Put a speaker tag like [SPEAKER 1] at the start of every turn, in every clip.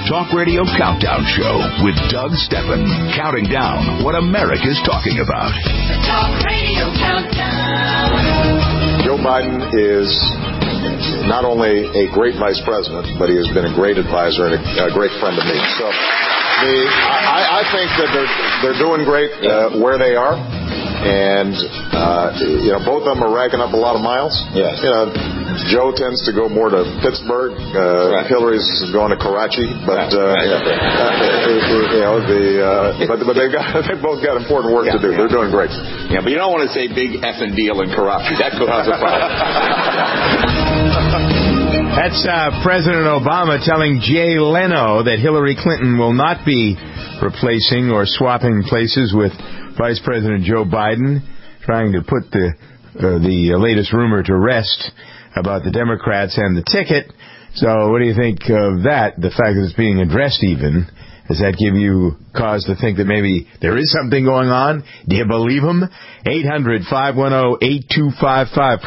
[SPEAKER 1] Talk Radio Countdown Show with Doug Steppen, counting down what America's talking about.
[SPEAKER 2] The Talk Radio Countdown.
[SPEAKER 3] Joe Biden is not only a great vice president, but he has been a great advisor and a great friend to me. So I think that they're doing great where they are. And, both of them are racking up a lot of miles.
[SPEAKER 4] Yes.
[SPEAKER 3] Joe tends to go more to Pittsburgh.
[SPEAKER 4] Right.
[SPEAKER 3] Hillary's going to Karachi. But, but they've both got important work to do. They're doing great.
[SPEAKER 4] Yeah, but you don't want to say big effing deal in Karachi. That could cause a problem.
[SPEAKER 5] That's President Obama telling Jay Leno that Hillary Clinton will not be replacing or swapping places with Vice President Joe Biden, trying to put the latest rumor to rest about the Democrats and the ticket. So what do you think of that, the fact that it's being addressed even? Does that give you cause to think that maybe there is something going on? Do you believe him? 800-510-8255.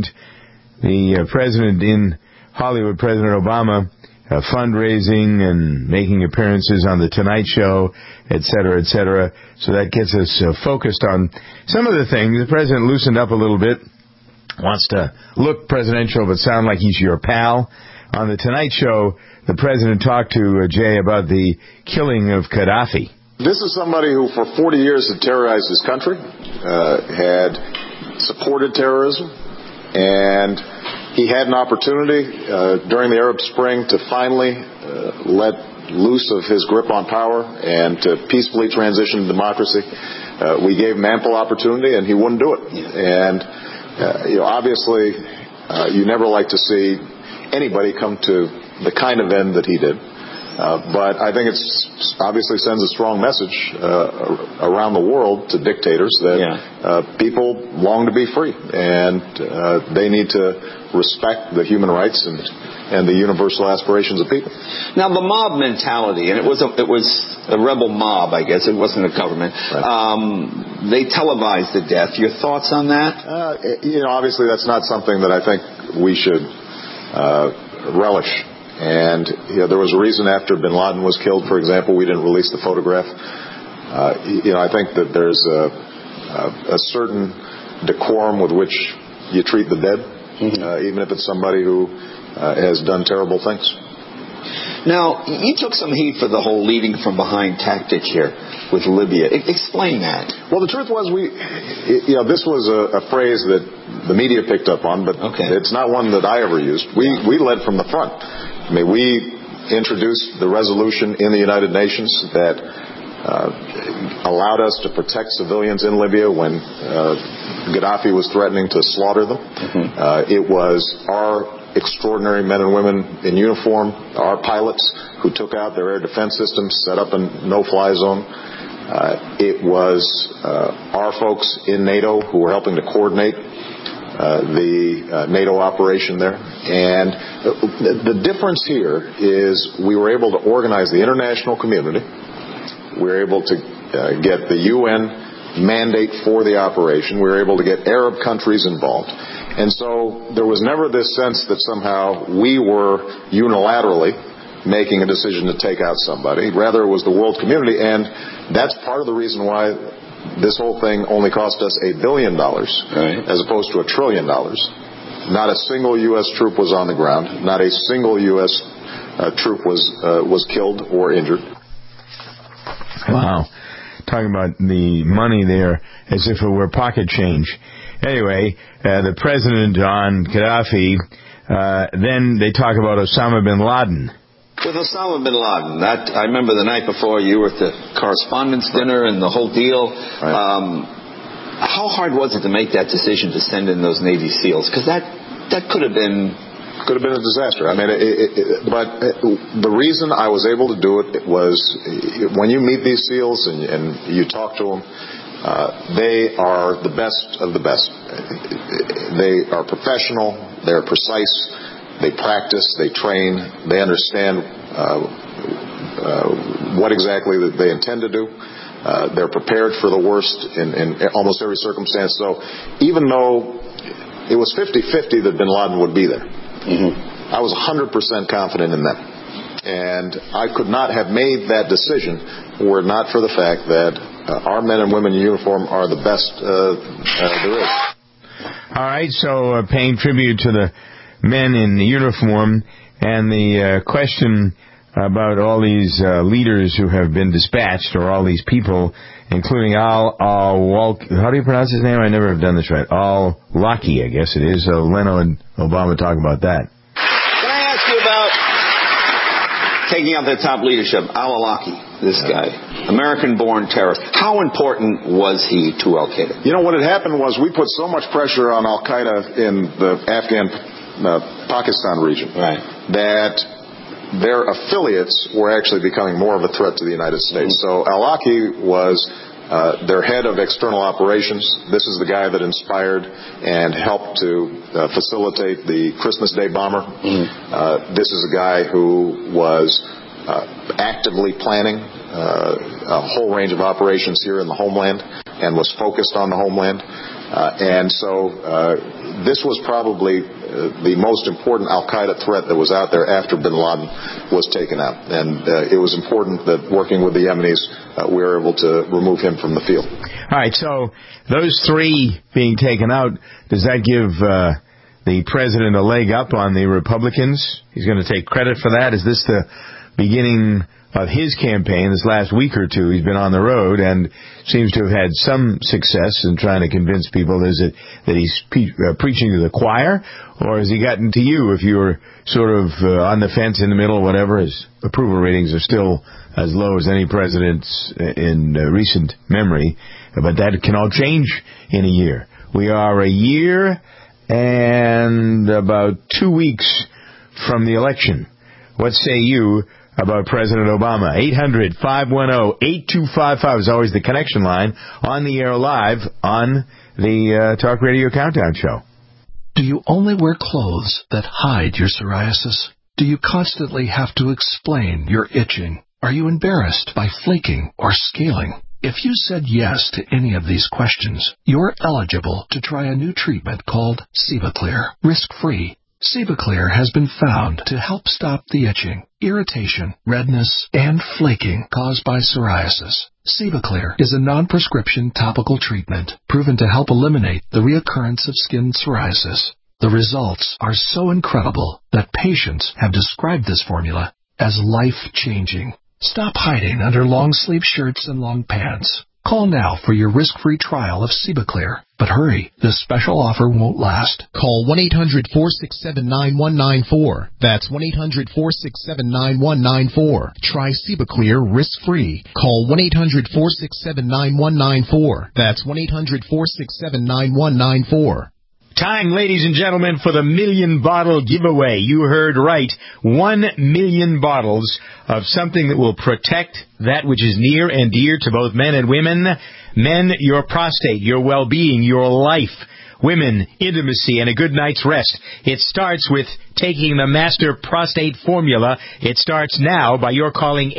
[SPEAKER 5] The president in Hollywood, President Obama, fundraising and making appearances on The Tonight Show, et cetera, et cetera. So that gets us focused on some of the things. The president loosened up a little bit, wants to look presidential but sound like he's your pal. On The Tonight Show, the president talked to Jay about the killing of Gaddafi.
[SPEAKER 3] This is somebody who for 40 years had terrorized his country, had supported terrorism, and he had an opportunity during the Arab Spring to finally let loose of his grip on power and to peacefully transition to democracy. We gave him ample opportunity, and he wouldn't do it. And obviously, you never like to see anybody come to the kind of end that he did. But I think it's obviously sends a strong message around the world to dictators that people long to be free, and they need to respect the human rights and the universal aspirations of people.
[SPEAKER 4] Now, the mob mentality, and it was a rebel mob, I guess. It wasn't a government. Right. They televised the death. Your thoughts on that?
[SPEAKER 3] Obviously that's not something that I think we should relish. And there was a reason after Bin Laden was killed, for example, we didn't release the photograph. I think that there's a certain decorum with which you treat the dead, even if it's somebody who has done terrible things.
[SPEAKER 4] Now, you took some heat for the whole leading from behind tactic here with Libya. Explain that.
[SPEAKER 3] Well, the truth was this was a phrase that the media picked up on, but it's not one that I ever used. We led from the front. I mean, we introduced the resolution in the United Nations that allowed us to protect civilians in Libya when Gaddafi was threatening to slaughter them. It was our extraordinary men and women in uniform, our pilots who took out their air defense systems, set up a no-fly zone. It was our folks in NATO who were helping to coordinate the NATO operation there. And the difference here is we were able to organize the international community. We were able to get the UN mandate for the operation. We were able to get Arab countries involved. And so there was never this sense that somehow we were unilaterally making a decision to take out somebody. Rather, it was the world community. And that's part of the reason why this whole thing only cost us $1 billion as opposed to $1 trillion. Not a single U.S. troop was on the ground. Not a single U.S. troop was killed or injured.
[SPEAKER 5] Wow. Talking about the money there as if it were pocket change. Anyway, the president on Gaddafi, then they talk about Osama bin Laden.
[SPEAKER 4] With Osama bin Laden, I remember the night before you were at the correspondence dinner and the whole deal. Right. How hard was it to make that decision to send in those Navy SEALs? Because that could have been
[SPEAKER 3] a disaster. I mean, but the reason I was able to do it was when you meet these SEALs and you talk to them, they are the best of the best. They are professional. They're precise. They practice. They train. They understand what exactly that they intend to do. They're prepared for the worst in almost every circumstance. So even though it was 50-50 that bin Laden would be there, I was 100% confident in them. And I could not have made that decision were it not for the fact that our men and women in uniform are the best there is.
[SPEAKER 5] All right, so paying tribute to the men in uniform, and the question about all these leaders who have been dispatched, or all these people, including how do you pronounce his name? I never have done this right. Al-Awlaki, I guess it is. So Leno and Obama talk about that.
[SPEAKER 4] Can I ask you about taking out the top leadership? Al-Awlaki, this guy, American-born terrorist. How important was he to Al-Qaeda?
[SPEAKER 3] You know, what had happened was we put so much pressure on Al-Qaeda in the Afghan-Pakistan region that their affiliates were actually becoming more of a threat to the United States. So Al-Awlaki was their head of external operations. This is the guy that inspired and helped to facilitate the Christmas Day bomber. This is a guy who was actively planning a whole range of operations here in the homeland and was focused on the homeland. And so this was probably the most important al-Qaeda threat that was out there after bin Laden was taken out. And it was important that working with the Yemenis, we were able to remove him from the field.
[SPEAKER 5] All right, so those three being taken out, does that give the president a leg up on the Republicans? He's going to take credit for that? Is this the beginning of his campaign? This last week or two, he's been on the road and seems to have had some success in trying to convince people. Is it that he's preaching to the choir, or has he gotten to you if you're sort of on the fence in the middle, whatever? His approval ratings are still as low as any president's in recent memory, but that can all change in a year. We are a year and about 2 weeks from the election. What say you about President Obama? 800-510-8255 is always the connection line. On the air live on the Talk Radio Countdown Show.
[SPEAKER 2] Do you only wear clothes that hide your psoriasis? Do you constantly have to explain your itching? Are you embarrassed by flaking or scaling? If you said yes to any of these questions, you're eligible to try a new treatment called Civaclear, risk-free. Civaclear has been found to help stop the itching, irritation, redness, and flaking caused by psoriasis. Civaclear is a non-prescription topical treatment proven to help eliminate the reoccurrence of skin psoriasis. The results are so incredible that patients have described this formula as life-changing. Stop hiding under long-sleeve shirts and long pants. Call now for your risk-free trial of Civaclear. But hurry, this special offer won't last.
[SPEAKER 6] Call 1-800-467-9194. That's 1-800-467-9194. Try Civaclear risk-free. Call 1-800-467-9194. That's 1-800-467-9194.
[SPEAKER 5] Time, ladies and gentlemen, for the 1,000,000 bottle giveaway. You heard right. 1,000,000 bottles of something that will protect that which is near and dear to both men and women. Men, your prostate, your well-being, your life. Women, intimacy, and a good night's rest. It starts with taking the Master Prostate Formula. It starts now by your calling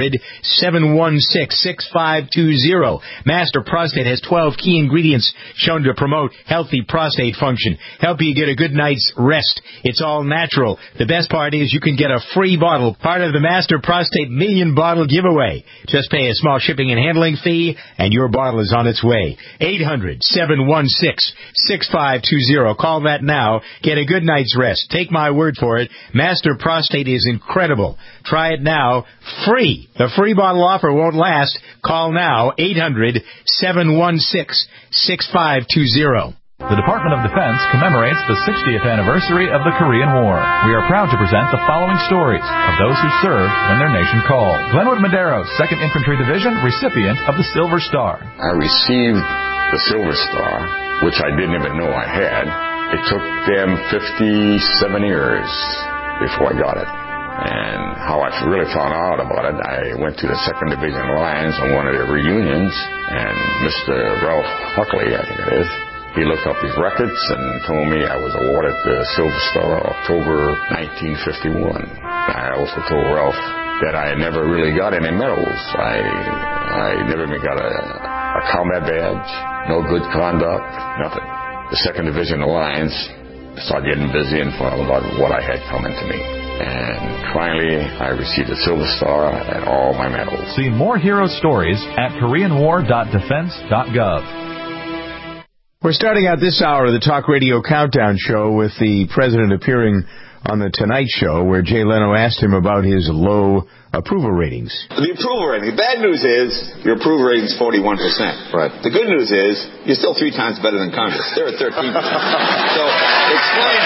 [SPEAKER 5] 800-716-6520. Master Prostate has 12 key ingredients shown to promote healthy prostate function, help you get a good night's rest. It's all natural. The best part is you can get a free bottle, part of the Master Prostate 1,000,000 bottle giveaway. Just pay a small shipping and handling fee, and your bottle is on its way. 800-716-6520. Call that now. Get a good night's rest. Take my word for it. Master Prostate is incredible. Try it now. Free. The free bottle offer won't last. Call now. 800-716-6520.
[SPEAKER 7] The Department of Defense commemorates the 60th anniversary of the Korean War. We are proud to present the following stories of those who served when their nation called. Glenwood Madero's 2nd Infantry Division, recipient of the Silver Star.
[SPEAKER 8] I received the Silver Star, which I didn't even know I had. It took them 57 years before I got it. And how I really found out about it, I went to the 2nd Division Alliance on one of their reunions, and Mr. Ralph Huckley, I think it is, he looked up his records and told me I was awarded the Silver Star October 1951. I also told Ralph that I never really got any medals. I never even got a combat badge, no good conduct, nothing. The 2nd Division Alliance started getting busy and found out about what I had coming to me. And finally, I received a Silver Star and all my medals.
[SPEAKER 7] See more hero stories at KoreanWar.defense.gov.
[SPEAKER 5] We're starting out this hour of the Talk Radio Countdown Show with the president appearing on The Tonight Show, where Jay Leno asked him about his low approval ratings.
[SPEAKER 4] The approval rating. The bad news is your approval rating is 41%.
[SPEAKER 3] Right.
[SPEAKER 4] The good news is you're still 3 times better than Congress. They're at 13%. So explain.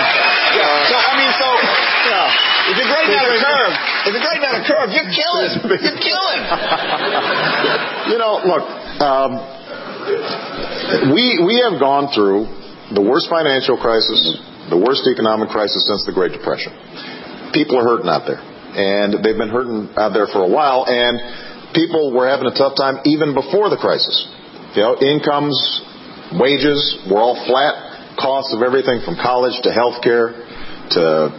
[SPEAKER 4] If you grade down a curve, you're killing. You're killing.
[SPEAKER 3] Look, we have gone through the worst financial crisis, the worst economic crisis since the Great Depression. People are hurting out there, and they've been hurting out there for a while, and people were having a tough time even before the crisis. Incomes, wages were all flat. Costs of everything from college to health care to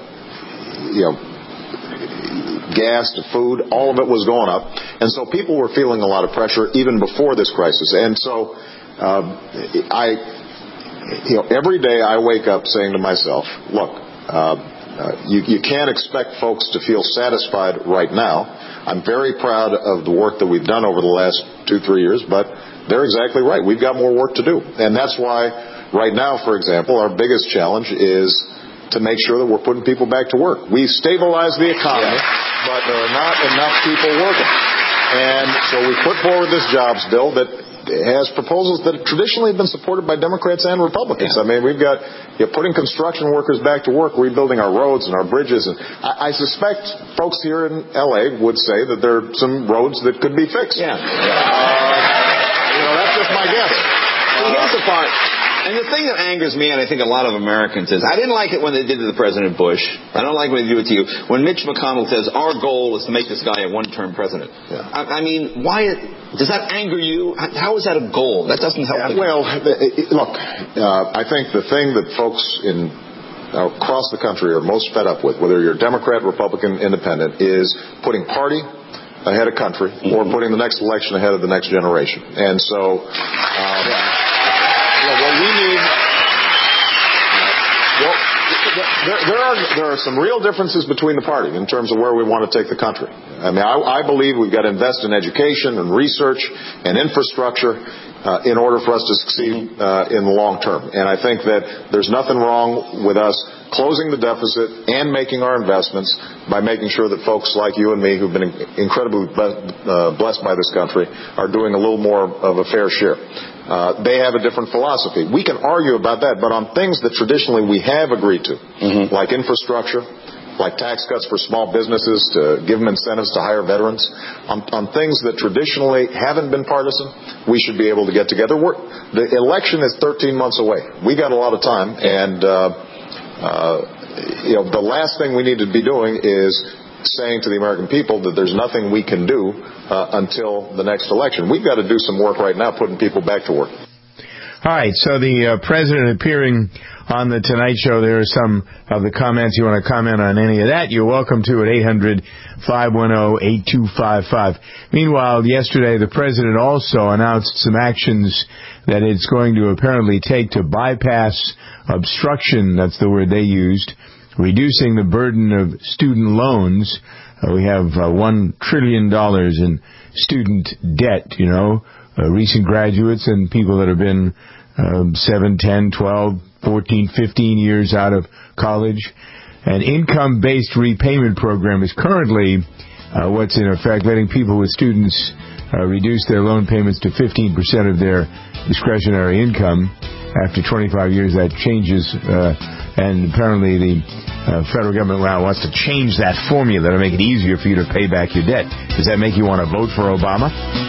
[SPEAKER 3] gas to food, all of it was going up. And so people were feeling a lot of pressure even before this crisis. And so every day I wake up saying to myself, look, you can't expect folks to feel satisfied right now. I'm very proud of the work that we've done over the last 2-3 years, but they're exactly right. We've got more work to do. And that's why right now, for example, our biggest challenge is to make sure that we're putting people back to work. We stabilize the economy, but there are not enough people working. And so we put forward this jobs bill that has proposals that have traditionally been supported by Democrats and Republicans. I mean, we've got putting construction workers back to work, rebuilding our roads and our bridges. And I suspect folks here in L.A. would say that there are some roads that could be fixed.
[SPEAKER 4] Yeah.
[SPEAKER 3] That's just my guess.
[SPEAKER 4] Here's the part. And the thing that angers me, and I think a lot of Americans, is I didn't like it when they did it to President Bush. I don't like when they do it to you. When Mitch McConnell says, our goal is to make this guy a one-term president. Yeah. I mean, why does that anger you? How is that a goal? That doesn't help.
[SPEAKER 3] Well, look, I think the thing that folks across the country are most fed up with, whether you're Democrat, Republican, Independent, is putting party ahead of country or putting the next election ahead of the next generation. And so what we need, there are some real differences between the party in terms of where we want to take the country. I mean, I believe we've got to invest in education and research and infrastructure in order for us to succeed in the long term. And I think that there's nothing wrong with us closing the deficit and making our investments by making sure that folks like you and me, who've been incredibly blessed by this country, are doing a little more of a fair share. They have a different philosophy. We can argue about that, but on things that traditionally we have agreed to, like infrastructure, like tax cuts for small businesses, to give them incentives to hire veterans, on things that traditionally haven't been partisan, we should be able to get together. The election is 13 months away. We got a lot of time, and the last thing we need to be doing is saying to the American people that there's nothing we can do until the next election. We've got to do some work right now putting people back to work.
[SPEAKER 5] All right, so the president appearing on The Tonight Show, there are some of the comments. You want to comment on any of that, you're welcome to at 800-510-8255. Meanwhile, yesterday the president also announced some actions that it's going to apparently take to bypass obstruction, that's the word they used, reducing the burden of student loans. We have $1 trillion in student debt, recent graduates and people that have been 7, 10, 12, 14, 15 years out of college. An income-based repayment program is currently what's in effect, letting people with students reduce their loan payments to 15% of their discretionary income. After 25 years, that changes, and apparently the federal government now wants to change that formula to make it easier for you to pay back your debt. Does that make you want to vote for Obama?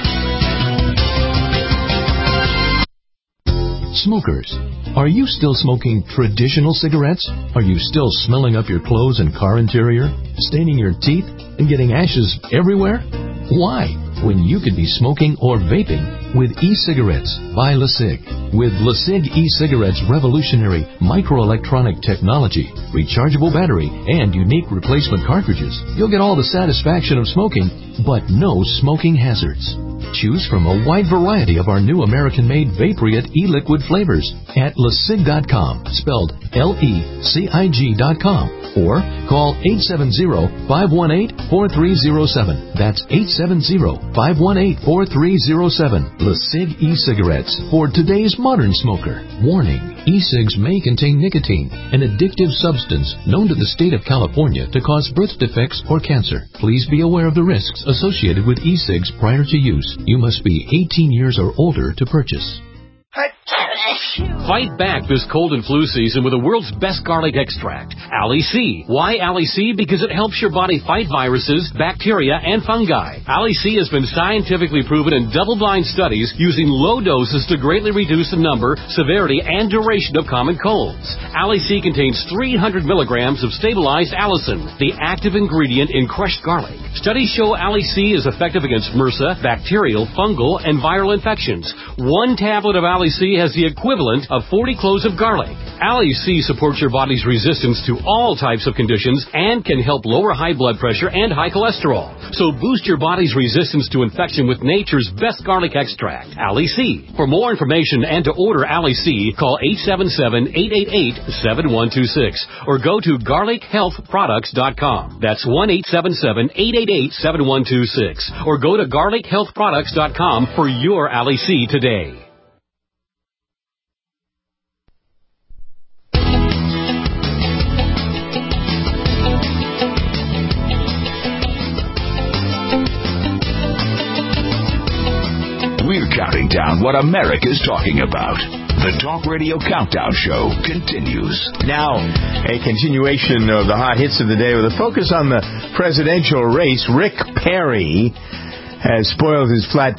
[SPEAKER 6] Smokers, are you still smoking traditional cigarettes? Are you still smelling up your clothes and car interior, staining your teeth, and getting ashes everywhere? Why? when you could be smoking or vaping with e-cigarettes by LeSig. With LeSig e-cigarettes' revolutionary microelectronic technology, rechargeable battery, and unique replacement cartridges, you'll get all the satisfaction of smoking, but no smoking hazards. Choose from a wide variety of our new American-made Vaporite e-liquid flavors at LeSig.com, spelled LECIG.com, or call 870-518-4307. That's 870-518-4307. LeSig e-cigarettes for today's modern smoker. Warning, e-cigs may contain nicotine, an addictive substance known to the state of California to cause birth defects or cancer. Please be aware of the risks associated with e-cigs prior to use. You must be 18 years or older to purchase.
[SPEAKER 9] Fight back this cold and flu season with the world's best garlic extract, Ali C. Why Ali C? Because it helps your body fight viruses, bacteria, and fungi. Ali C has been scientifically proven in double-blind studies using low doses to greatly reduce the number, severity, and duration of common colds. Ali C contains 300 milligrams of stabilized allicin, the active ingredient in crushed garlic. Studies show Ali C is effective against MRSA, bacterial, fungal, and viral infections. One tablet of Ali C has the equivalent of 40 cloves of garlic. Ali C supports your body's resistance to all types of conditions and can help lower high blood pressure and high cholesterol. So boost your body's resistance to infection with nature's best garlic extract, Ali C. For more information and to order Ali C, call 877-888-7126 or go to garlichealthproducts.com. That's 1-877-888-7126 or go to garlichealthproducts.com for your Ali C today.
[SPEAKER 1] We're counting down what America's talking about. The Talk Radio Countdown Show continues. Now, a continuation of the hot hits of the day with a focus on the presidential race. Rick Perry has spoiled his flat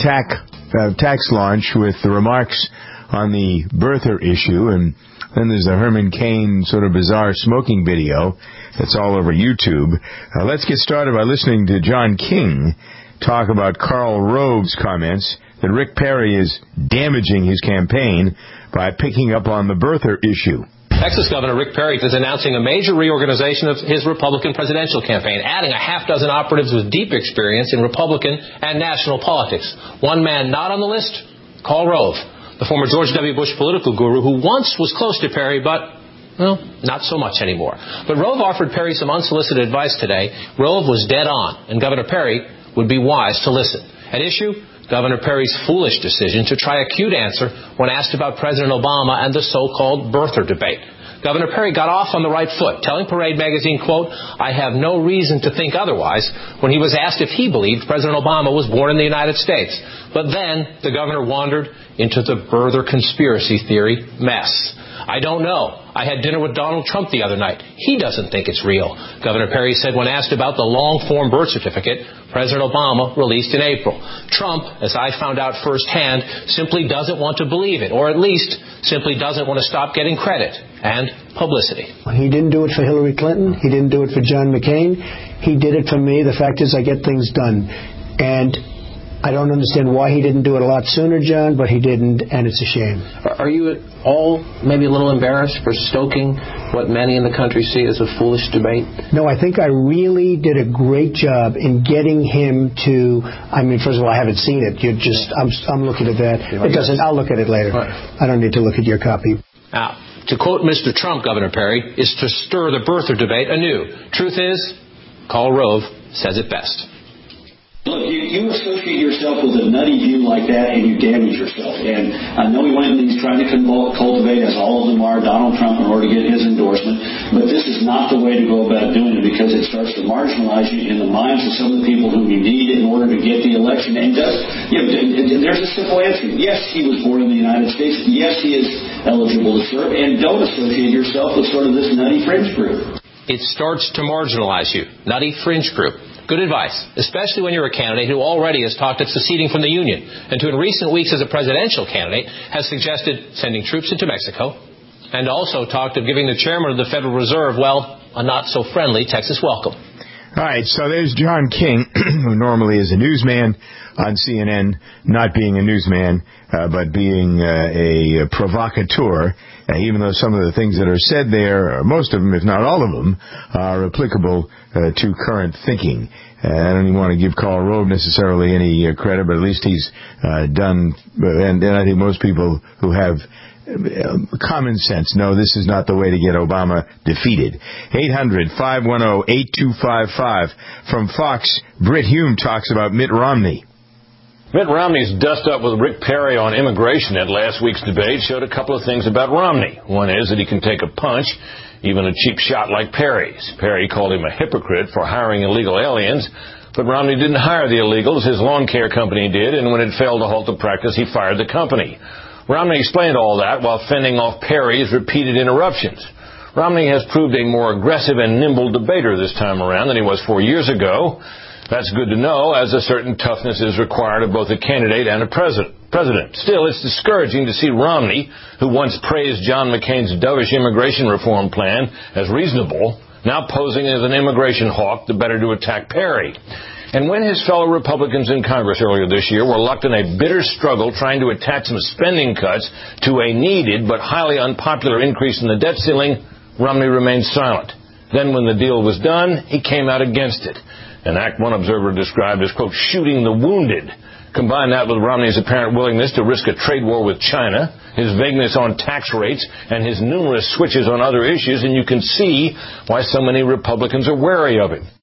[SPEAKER 1] tax launch with the remarks on the birther issue, and then there's the Herman Cain sort of bizarre smoking video that's all over YouTube. Let's get started by listening to John King talk about Karl Rove's comments that Rick Perry is damaging his campaign by picking up on the birther issue.
[SPEAKER 10] Texas Governor Rick Perry is announcing a major reorganization of his Republican presidential campaign, adding a half dozen operatives with deep experience in Republican and national politics. One man not on the list, Karl Rove, the former George W. Bush political guru who once was close to Perry, but well, not so much anymore. But Rove offered Perry some unsolicited advice today. Rove was dead on, and Governor Perry would be wise to listen. At issue, Governor Perry's foolish decision to try a cute answer when asked about President Obama and the so-called birther debate. Governor Perry got off on the right foot, telling Parade magazine, quote, "I have no reason to think otherwise," when he was asked if he believed President Obama was born in the United States. But then the governor wandered into the birther conspiracy theory mess. "I don't know. I had dinner with Donald Trump the other night. He doesn't think it's real," Governor Perry said when asked about the long-form birth certificate President Obama released in April. Trump, as I found out firsthand, simply doesn't want to believe it, or at least simply doesn't want to stop getting credit and publicity.
[SPEAKER 11] He didn't do it for Hillary Clinton. He didn't do it for John McCain. He did it for me. The fact is I get things done. And I don't understand why he didn't do it a lot sooner, John, but he didn't, and it's a shame.
[SPEAKER 10] Are you at all maybe a little embarrassed for stoking what many in the country see as a foolish debate?
[SPEAKER 11] No, I think I really did a great job in getting him to, I mean, first of all, I haven't seen it. You're just, I'm looking at that. It doesn't, I'll look at it later. Right. I don't need to look at your copy.
[SPEAKER 10] Now, to quote Mr. Trump, Governor Perry, is to stir the birther debate anew. Truth is, Karl Rove says it best.
[SPEAKER 12] Look, you associate yourself with a nutty view like that, and you damage yourself. And I know he went and he's trying to cultivate, as all of them are, Donald Trump in order to get his endorsement. But this is not the way to go about doing it, because it starts to marginalize you in the minds of some of the people whom you need in order to get the election. And there's a simple answer. Yes, he was born in the United States. Yes, he is eligible to serve. And don't associate yourself with sort of this nutty fringe group.
[SPEAKER 10] It starts to marginalize you. Nutty fringe group. Good advice, especially when you're a candidate who already has talked of seceding from the Union, and who in recent weeks as a presidential candidate has suggested sending troops into Mexico, and also talked of giving the chairman of the Federal Reserve, well, a not-so-friendly Texas welcome.
[SPEAKER 5] All right, so there's John King, who normally is a newsman on CNN, not being a newsman, but being a provocateur, even though some of the things that are said there, or most of them, if not all of them, are applicable to current thinking. I don't even want to give Karl Rove necessarily any credit, but at least he's done, and I think most people who have common sense. No, this is not the way to get Obama defeated. 800-510-8255. From Fox, Britt Hume talks about Mitt Romney.
[SPEAKER 13] Mitt Romney's dust-up with Rick Perry on immigration at last week's debate showed a couple of things about Romney. One is that he can take a punch, even a cheap shot like Perry's. Perry called him a hypocrite for hiring illegal aliens, but Romney didn't hire the illegals. His lawn care company did, and when it failed to halt the practice, he fired the company. Romney explained all that while fending off Perry's repeated interruptions. Romney has proved a more aggressive and nimble debater this time around than he was 4 years ago. That's good to know, as a certain toughness is required of both a candidate and a president. Still, it's discouraging to see Romney, who once praised John McCain's dovish immigration reform plan as reasonable, now posing as an immigration hawk, the better to attack Perry. And when his fellow Republicans in Congress earlier this year were locked in a bitter struggle trying to attach some spending cuts to a needed but highly unpopular increase in the debt ceiling, Romney remained silent. Then when the deal was done, he came out against it. An act one observer described as, quote, shooting the wounded. Combine that with Romney's apparent willingness to risk a trade war with China, his vagueness on tax rates, and his numerous switches on other issues, and you can see why so many Republicans are wary of him.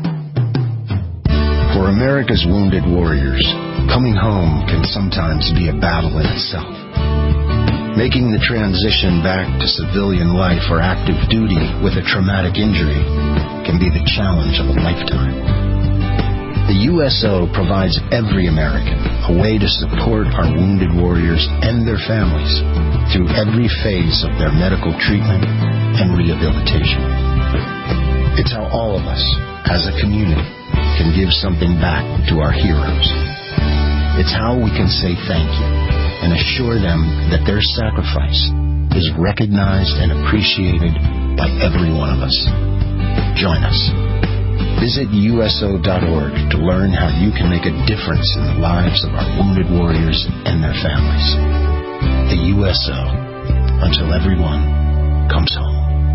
[SPEAKER 14] For America's wounded warriors, coming home can sometimes be a battle in itself. Making the transition back to civilian life or active duty with a traumatic injury can be the challenge of a lifetime. The USO provides every American a way to support our wounded warriors and their families through every phase of their medical treatment and rehabilitation. It's how all of us, as a community, can give something back to our heroes. It's how we can say thank you and assure them that their sacrifice is recognized and appreciated by every one of us. Join us. Visit USO.org to learn how you can make a difference in the lives of our wounded warriors and their families. The USO, until everyone comes home.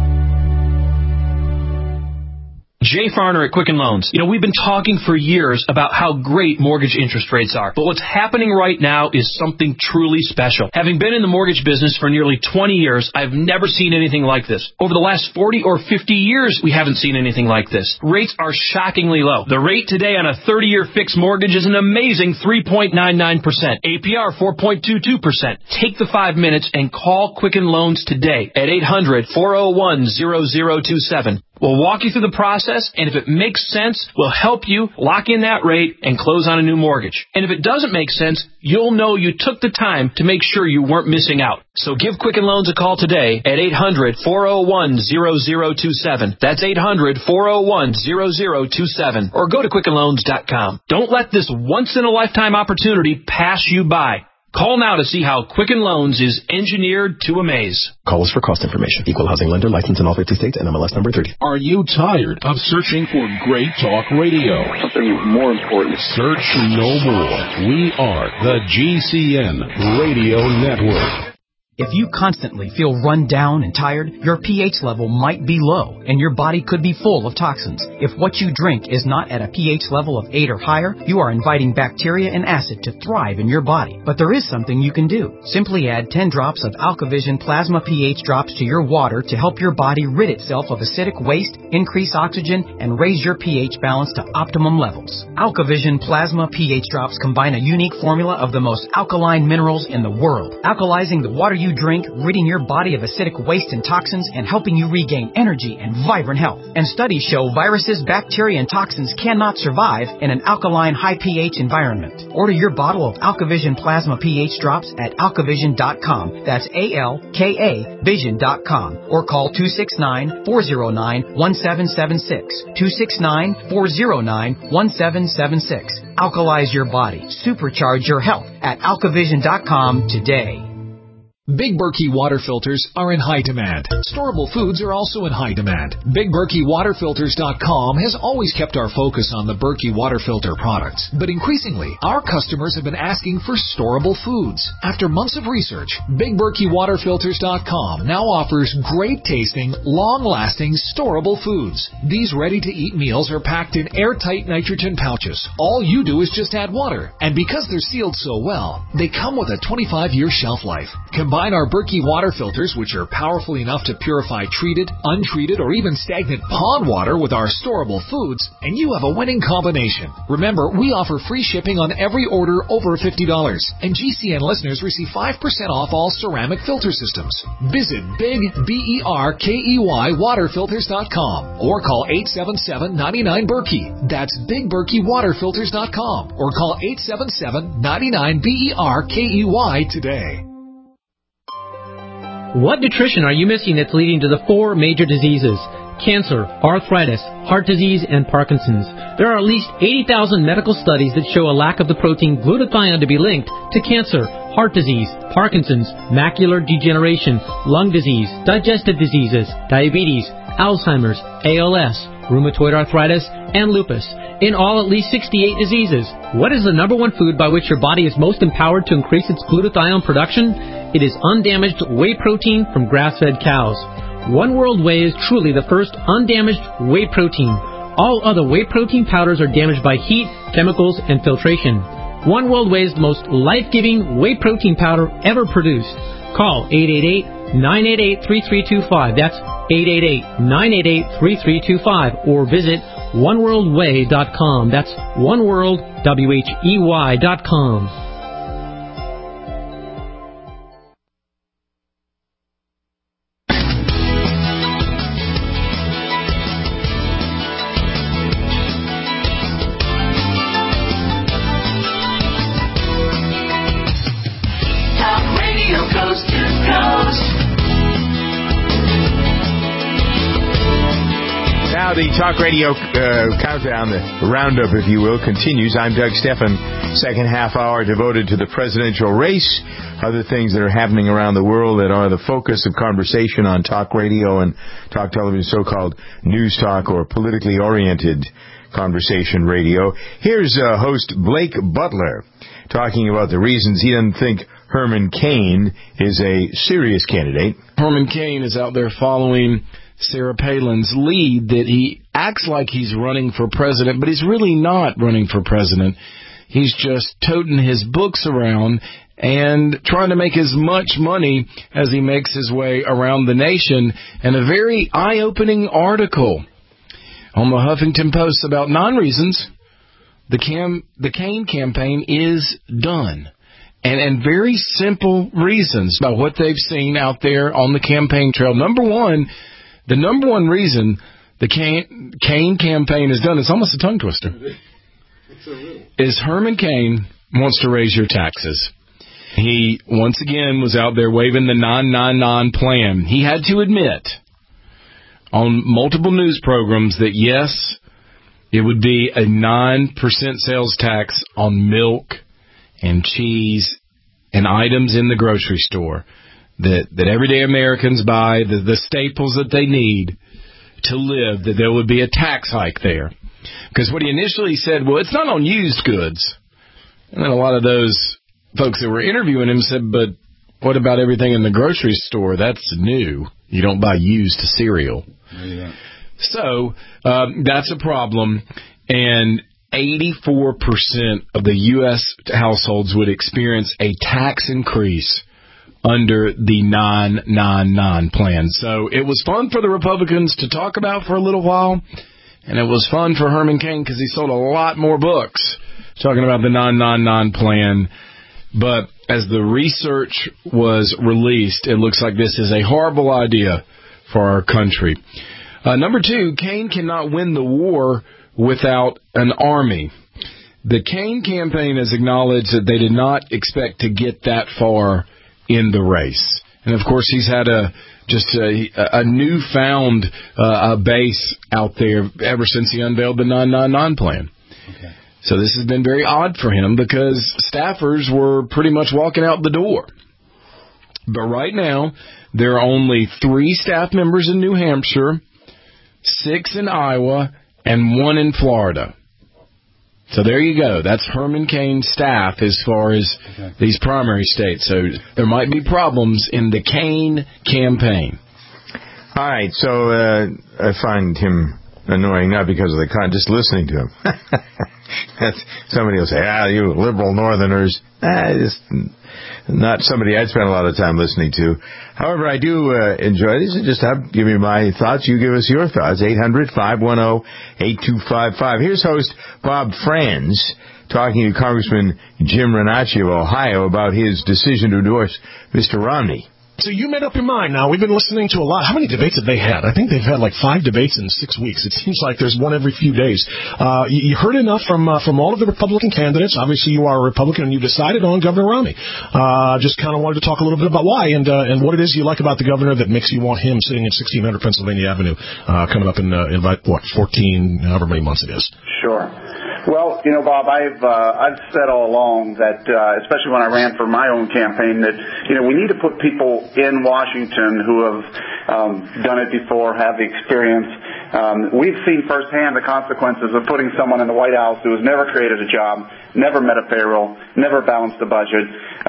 [SPEAKER 15] Jay Farner at Quicken Loans. You know, we've been talking for years about how great mortgage interest rates are. But what's happening right now is something truly special. Having been in the mortgage business for nearly 20 years, I've never seen anything like this. Over the last 40 or 50 years, we haven't seen anything like this. Rates are shockingly low. The rate today on a 30-year fixed mortgage is an amazing 3.99%. APR 4.22%. Take the 5 minutes and call Quicken Loans today at 800-401-0027. We'll walk you through the process, and if it makes sense, we'll help you lock in that rate and close on a new mortgage. And if it doesn't make sense, you'll know you took the time to make sure you weren't missing out. So give Quicken Loans a call today at 800-401-0027. That's 800-401-0027. Or go to QuickenLoans.com. Don't let this once-in-a-lifetime opportunity pass you by. Call now to see how Quicken Loans is engineered to amaze.
[SPEAKER 16] Call us for cost information. Equal housing lender, licensed in all 50 states, and MLS number 30.
[SPEAKER 17] Are you tired of searching for great talk radio?
[SPEAKER 18] Something more important.
[SPEAKER 17] Search no more. We are the GCN Radio Network.
[SPEAKER 19] If you constantly feel run down and tired, your pH level might be low, and your body could be full of toxins. If what you drink is not at a pH level of 8 or higher, you are inviting bacteria and acid to thrive in your body. But there is something you can do. Simply add 10 drops of AlkaVision Plasma pH drops to your water to help your body rid itself of acidic waste, increase oxygen, and raise your pH balance to optimum levels. AlkaVision Plasma pH drops combine a unique formula of the most alkaline minerals in the world, alkalizing the water you drink, ridding your body of acidic waste and toxins, and helping you regain energy and vibrant health. And studies show viruses, bacteria, and toxins cannot survive in an alkaline, high pH environment. Order your bottle of AlkaVision Plasma pH drops at alkavision.com. That's ALKA Vision.com. Or call 269-409-1776. 269-409-1776. Alkalize your body. Supercharge your health at alkavision.com today.
[SPEAKER 20] Big Berkey water filters are in high demand. Storable foods are also in high demand. BigBerkeyWaterFilters.com has always kept our focus on the Berkey water filter products, but increasingly, our customers have been asking for storable foods. After months of research, BigBerkeyWaterFilters.com now offers great-tasting, long-lasting, storable foods. These ready-to-eat meals are packed in airtight nitrogen pouches. All you do is just add water, and because they're sealed so well, they come with a 25-year shelf life. Combine our Berkey water filters, which are powerful enough to purify treated, untreated, or even stagnant pond water with our storable foods, and you have a winning combination. Remember, we offer free shipping on every order over $50, and GCN listeners receive 5% off all ceramic filter systems. Visit BigBerkeyWaterFilters.com or call 877-99-BERKEY. That's BigBerkeyWaterFilters.com or call 877-99-BERKEY today.
[SPEAKER 21] What nutrition are you missing that's leading to the 4 major diseases? Cancer, arthritis, heart disease, and Parkinson's. There are at least 80,000 medical studies that show a lack of the protein glutathione to be linked to cancer, heart disease, Parkinson's, macular degeneration, lung disease, digestive diseases, diabetes, Alzheimer's, ALS, rheumatoid arthritis, and lupus. In all, at least 68 diseases. What is the number one food by which your body is most empowered to increase its glutathione production? It is undamaged whey protein from grass-fed cows. One World Whey is truly the first undamaged whey protein. All other whey protein powders are damaged by heat, chemicals, and filtration. One World Whey is the most life-giving whey protein powder ever produced. Call 888-988-3325. That's 888-988-3325. Or visit oneworldwhey.com. That's oneworldwhey.com.
[SPEAKER 5] The Talk Radio countdown, the roundup, if you will, continues. I'm Doug Stephan. Second half hour devoted to the presidential race, other things that are happening around the world that are the focus of conversation on Talk Radio and Talk Television, so-called news talk or politically oriented conversation radio. Here's host Blake Butler talking about the reasons he doesn't think Herman Cain is a serious candidate.
[SPEAKER 22] Herman Cain is out there following Sarah Palin's lead, that he acts like he's running for president, but he's really not running for president. He's just toting his books around and trying to make as much money as he makes his way around the nation. And a very eye-opening article on the Huffington Post about 9 reasons the Cain campaign is done. And very simple reasons about what they've seen out there on the campaign trail. The number one reason the Cain campaign is done, it's almost a tongue twister, is Herman Cain wants to raise your taxes. He, once again, was out there waving the 999 plan. He had to admit on multiple news programs that, yes, it would be a 9% sales tax on milk and cheese and items in the grocery store that everyday Americans buy, the staples that they need to live, that there would be a tax hike there. Because what he initially said, well, it's not on used goods. And then a lot of those folks that were interviewing him said, but what about everything in the grocery store? That's new. You don't buy used cereal. Yeah. So that's a problem. And 84% of the U.S. households would experience a tax increase under the 999 plan. So it was fun for the Republicans to talk about for a little while, and it was fun for Herman Cain because he sold a lot more books talking about the 999 plan. But as the research was released, it looks like this is a horrible idea for our country. Number 2, Cain cannot win the war without an army. The Cain campaign has acknowledged that they did not expect to get that far in the race. And, of course, he's had a newfound base out there ever since he unveiled the 999 plan. Okay. So this has been very odd for him because staffers were pretty much walking out the door. But right now, there are only 3 staff members in New Hampshire, 6 in Iowa, and 1 in Florida. So there you go. That's Herman Cain's staff as far as these primary states. So there might be problems in the Cain campaign.
[SPEAKER 5] All right, so I find him annoying, not because of the just listening to him. Somebody will say, you liberal northerners. Just not somebody I'd spend a lot of time listening to. However, I do enjoy this, and just give me my thoughts. You give us your thoughts. 800-510-8255. Here's host Bob Franz talking to Congressman Jim Renacci of Ohio about his decision to endorse Mr. Romney.
[SPEAKER 2] So you made up your mind now. We've been listening to a lot. How many debates have they had? I think they've had like 5 debates in 6 weeks. It seems like there's one every few days. You heard enough from all of the Republican candidates. Obviously, you are a Republican, and you decided on Governor Romney. Just kind of wanted to talk a little bit about why and what it is you like about the governor that makes you want him sitting at 1600 Pennsylvania Avenue coming up in about, 14, however many months it is.
[SPEAKER 8] Sure. Well, Bob, I've said all along that, especially when I ran for my own campaign, that, we need to put people in Washington who have done it before, have the experience. We've seen firsthand the consequences of putting someone in the White House who has never created a job, never met a payroll, never balanced a budget.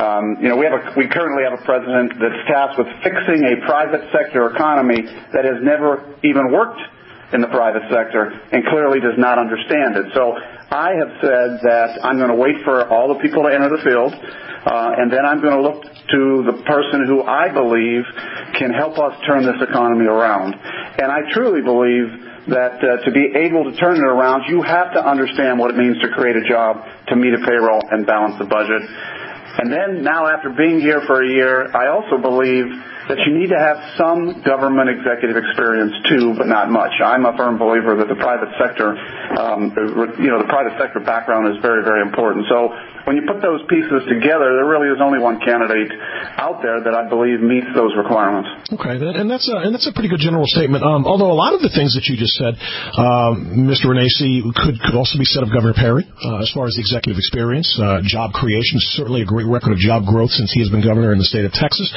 [SPEAKER 8] We currently have a president that's tasked with fixing a private sector economy that has never even worked in the private sector and clearly does not understand it. So I have said that I'm going to wait for all the people to enter the field, and then I'm going to look to the person who I believe can help us turn this economy around. And I truly believe that to be able to turn it around, you have to understand what it means to create a job, to meet a payroll, and balance the budget. And then now, after being here for a year, I also believe that you need to have some government executive experience too, but not much. I'm a firm believer that the private sector, the private sector background is very, very important. So when you put those pieces together, there really is only one candidate out there that I believe meets those requirements.
[SPEAKER 2] Okay, and that's a pretty good general statement. Although a lot of the things that you just said, Mr. Renacci, could also be said of Governor Perry as far as the executive experience, job creation, certainly a great record of job growth since he has been governor in the state of Texas.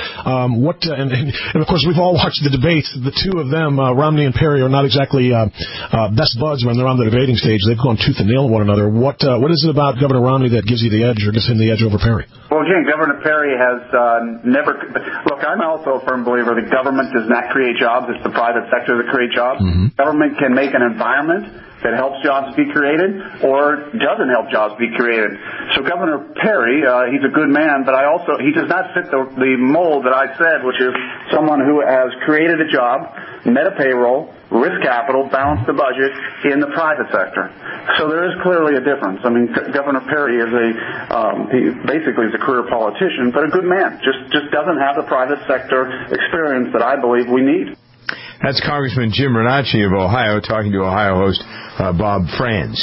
[SPEAKER 2] And of course, we've all watched the debates. The two of them, Romney and Perry, are not exactly best buds when they're on the debating stage. They've gone tooth and nail with one another. What is it about Governor Romney that gives you the edge or gives him the edge over Perry?
[SPEAKER 8] Well, again, Governor Perry has never... Look, I'm also a firm believer that government does not create jobs. It's the private sector that creates jobs. Mm-hmm. Government can make an environment that helps jobs be created or doesn't help jobs be created. So Governor Perry, he's a good man, but he does not fit the mold that I said, which is someone who has created a job, met a payroll, risk capital, balanced the budget in the private sector. So there is clearly a difference. I mean, Governor Perry is he basically is a career politician, but a good man. Just doesn't have the private sector experience that I believe we need.
[SPEAKER 5] That's Congressman Jim Renacci of Ohio talking to Ohio host Bob Franz.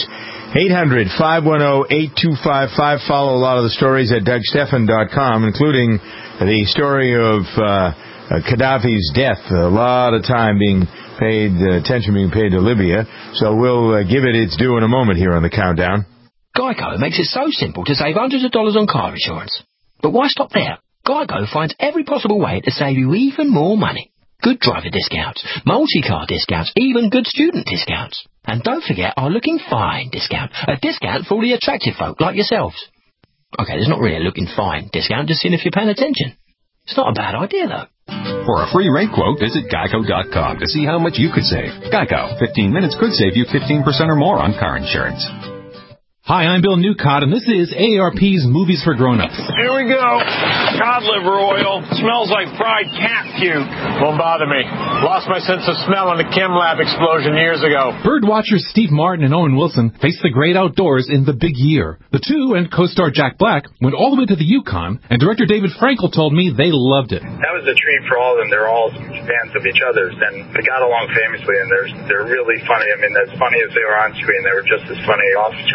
[SPEAKER 5] 800-510-8255. Follow a lot of the stories at DougStephan.com, including the story of Gaddafi's death. A lot of time being paid, attention being paid to Libya. So we'll give it its due in a moment here on the Countdown.
[SPEAKER 23] Geico makes it so simple to save hundreds of dollars on car insurance. But why stop there? Geico finds every possible way to save you even more money. Good driver discounts, multi-car discounts, even good student discounts. And don't forget our Looking Fine discount, a discount for all the attractive folk like yourselves. Okay, there's not really a Looking Fine discount, just seeing if you're paying attention. It's not a bad idea, though.
[SPEAKER 24] For a free rate quote, visit Geico.com to see how much you could save. Geico, 15 minutes could save you 15% or more on car insurance.
[SPEAKER 21] Hi, I'm Bill Newcott, and this is AARP's Movies for Grown-Ups.
[SPEAKER 25] Here we go. Cod liver oil. Smells like fried cat puke. Won't bother me. Lost my sense of smell in a chem lab explosion years ago.
[SPEAKER 21] Bird watchers Steve Martin and Owen Wilson face the great outdoors in The Big Year. The two, and co-star Jack Black, went all the way to the Yukon, and director David Frankel told me they loved it.
[SPEAKER 26] That was the treat for all of them. They're all fans of each other's, and they got along famously, and they're really funny. I mean, as funny as they were on screen, they were just as funny off screen.
[SPEAKER 21] Now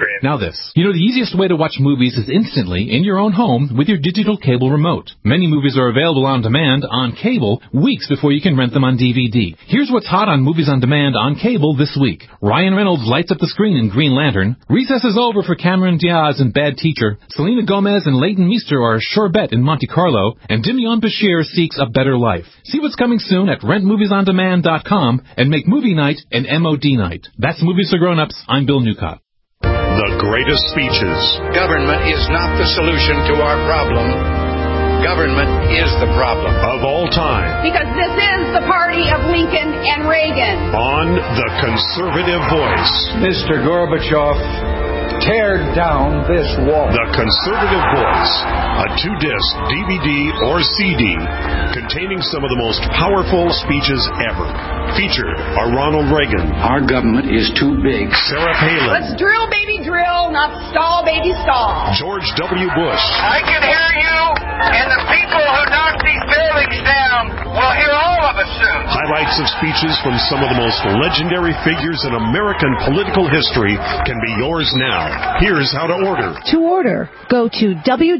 [SPEAKER 1] this. You know, the easiest way to watch movies is instantly in your own home with your digital cable remote. Many movies are available on demand on cable weeks before you can rent them on DVD. Here's what's hot on movies on demand on cable this week. Ryan Reynolds lights up the screen in Green Lantern. Recess is over for Cameron Diaz in Bad Teacher. Selena Gomez and Leighton Meester are a sure bet in Monte Carlo. And Demian Bashir seeks a better life. See what's coming soon at rentmoviesondemand.com and make movie night an MOD night. That's Movies for Grown-Ups. I'm Bill Newcott.
[SPEAKER 17] The greatest speeches.
[SPEAKER 3] Government is not the solution to our problem. Government is the problem.
[SPEAKER 17] Of all time.
[SPEAKER 4] Because this is the party of Lincoln and Reagan.
[SPEAKER 17] On The Conservative Voice.
[SPEAKER 3] Mr. Gorbachev, tear down this wall.
[SPEAKER 17] The Conservative Voice, a 2-disc DVD or CD containing some of the most powerful speeches ever. Featured are Ronald Reagan.
[SPEAKER 3] Our government is too big.
[SPEAKER 17] Sarah Palin.
[SPEAKER 4] Let's drill, baby, drill, not stall, baby, stall.
[SPEAKER 17] George W. Bush.
[SPEAKER 6] I can hear you, and the people who knock these buildings down will hear all of us soon.
[SPEAKER 17] Highlights of speeches from some of the most legendary figures in American political history can be yours now. Here's how to order.
[SPEAKER 7] To order, go to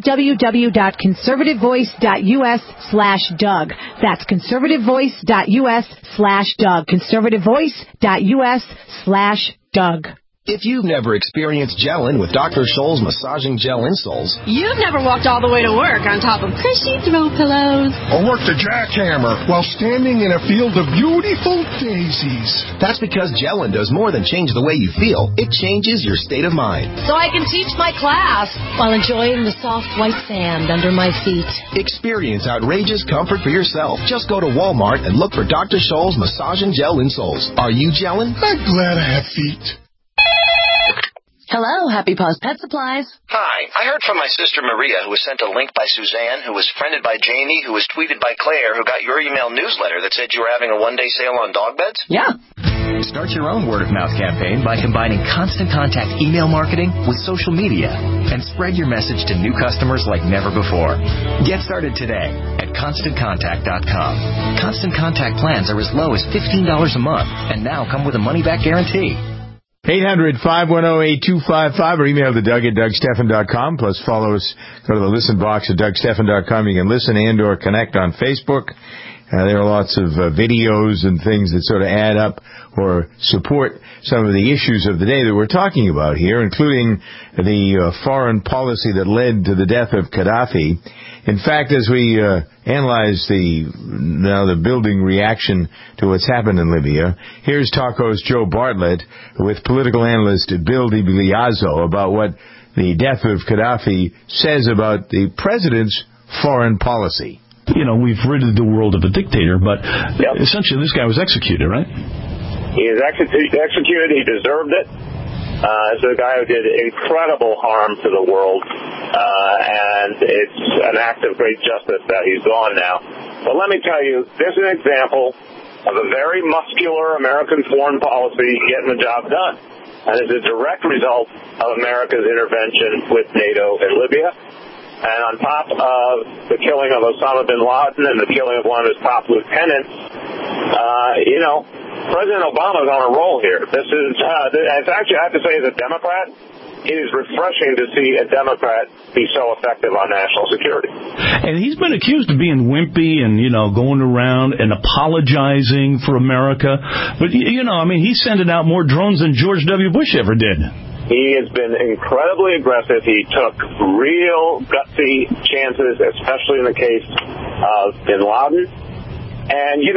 [SPEAKER 7] www.conservativevoice.us/Doug. That's conservativevoice.us/Doug. conservativevoice.us/Doug.
[SPEAKER 16] If you've never experienced gelling with Dr. Scholl's massaging gel insoles,
[SPEAKER 9] you've never walked all the way to work on top of cushy throw pillows,
[SPEAKER 27] or worked a jackhammer while standing in a field of beautiful daisies.
[SPEAKER 16] That's because gelling does more than change the way you feel. It changes your state of mind.
[SPEAKER 9] So I can teach my class while enjoying the soft white sand under my feet.
[SPEAKER 16] Experience outrageous comfort for yourself. Just go to Walmart and look for Dr. Scholl's massaging gel insoles. Are you gelling?
[SPEAKER 27] I'm glad I have feet.
[SPEAKER 28] Hello, Happy Paws Pet Supplies.
[SPEAKER 29] Hi, I heard from my sister Maria, who was sent a link by Suzanne, who was friended by Jamie, who was tweeted by Claire, who got your email newsletter that said you were having a one-day sale on dog beds?
[SPEAKER 28] Yeah.
[SPEAKER 30] Start your own word-of-mouth campaign by combining Constant Contact email marketing with social media and spread your message to new customers like never before. Get started today at ConstantContact.com. Constant Contact plans are as low as $15 a month and now come with a money-back guarantee.
[SPEAKER 5] 800-510-8255 or email to Doug at DougStephan.com. Plus follow us. Go to the listen box at DougStephan.com. You can listen and or connect on Facebook. There are lots of videos and things that sort of add up or support some of the issues of the day that we're talking about here, including the foreign policy that led to the death of Gaddafi. In fact, as we analyze the building reaction to what's happened in Libya, here's Talko's Joe Bartlett with political analyst Bill DiBigliazzo about what the death of Gaddafi says about the president's foreign policy.
[SPEAKER 31] You know, we've ridded the world of a dictator, but essentially this guy was executed, right?
[SPEAKER 26] He was executed. He deserved it. This is a guy who did incredible harm to the world, and it's an act of great justice that he's gone now. But let me tell you, this is an example of a very muscular American foreign policy getting the job done. And it's a direct result of America's intervention with NATO in Libya. And on top of the killing of Osama bin Laden and the killing of one of his top lieutenants, President Obama's on a roll here. This is, it's actually, I have to say, as a Democrat, it is refreshing to see a Democrat be so effective on national security.
[SPEAKER 31] And he's been accused of being wimpy and, going around and apologizing for America. But, he's sending out more drones than George W. Bush ever did.
[SPEAKER 26] He has been incredibly aggressive. He took real gutsy chances, especially in the case of bin Laden. And, you